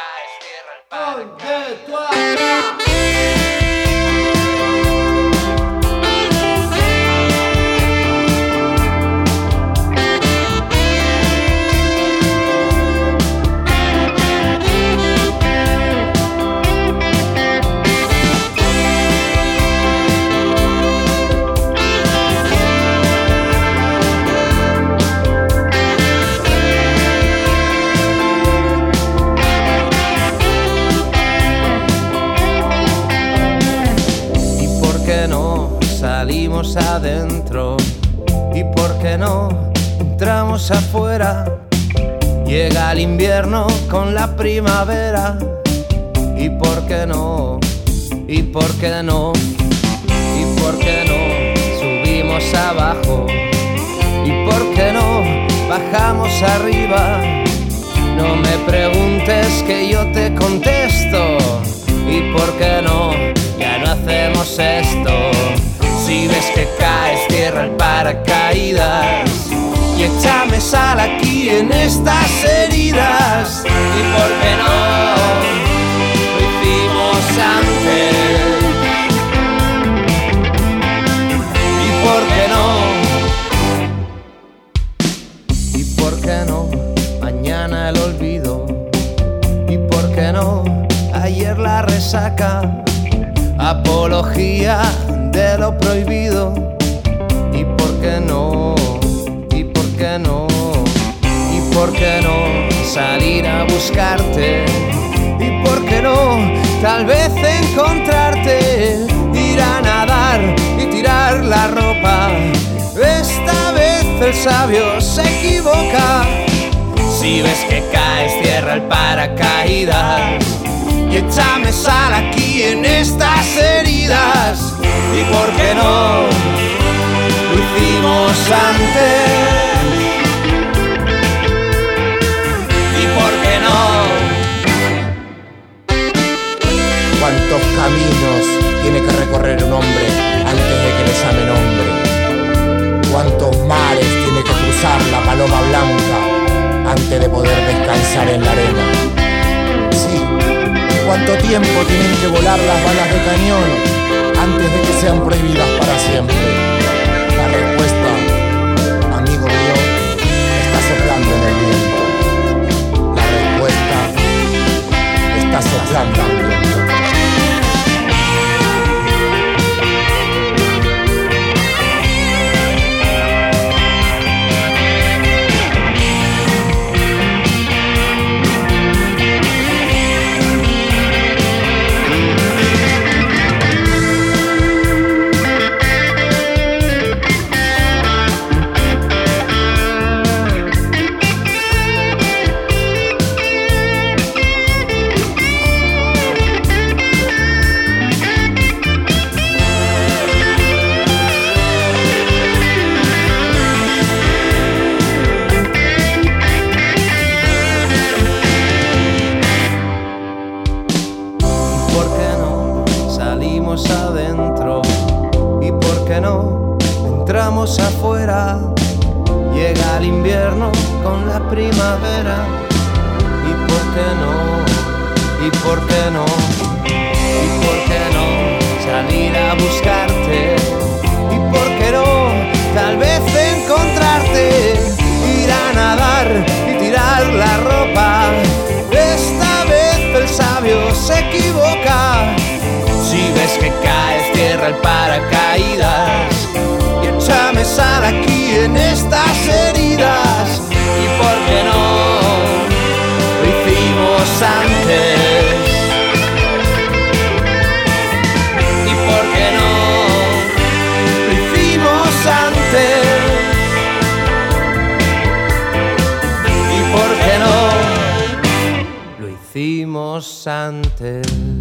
caes, cierra el paracaídas. Salimos adentro y por qué no entramos afuera. Llega el invierno con la primavera y por qué no, y por qué no, y por qué no subimos abajo y por qué no bajamos arriba. No me preguntes que yo te contesto y por qué no, ya no hacemos esto. Si ves que caes, cierra el paracaídas y échame sal aquí en estas heridas. ¿Y por qué no? Lo hicimos antes. ¿Y por qué no? ¿Y por qué no? Mañana el olvido. ¿Y por qué no? Ayer la resaca. Apología de lo prohibido. ¿Y por qué no? ¿Y por qué no? ¿Y por qué no salir a buscarte? ¿Y por qué no tal vez encontrarte? Ir a nadar y tirar la ropa. Esta vez el sabio se equivoca. Si ves que caes, cierra el paracaídas y échame sal aquí en estas heridas. ¿Y por qué no? Lo hicimos antes. ¿Y por qué no? ¿Cuántos caminos tiene que recorrer un hombre antes de que le llamen hombre? ¿Cuántos mares tiene que cruzar la paloma blanca antes de poder descansar en la arena? Sí. ¿Cuánto tiempo tienen que volar las balas de cañón antes de que sean prohibidas para siempre? La respuesta, amigo mío, está soplando en el viento. La respuesta está soplando en el viento. Adentro y por qué no entramos afuera. Llega el invierno con la primavera y por qué no, y por qué no, y por qué no salir a buscarte y por qué no tal vez encontrarte. Ir a nadar y tirar la ropa. Esta vez el sabio se equivoca. Si ves que caes, cierra el paracaídas y échame sal aquí en estas heridas. ¿Y por qué no? Lo hicimos antes. ¿Y por qué no? Lo hicimos antes. ¿Y por qué no? Lo hicimos antes.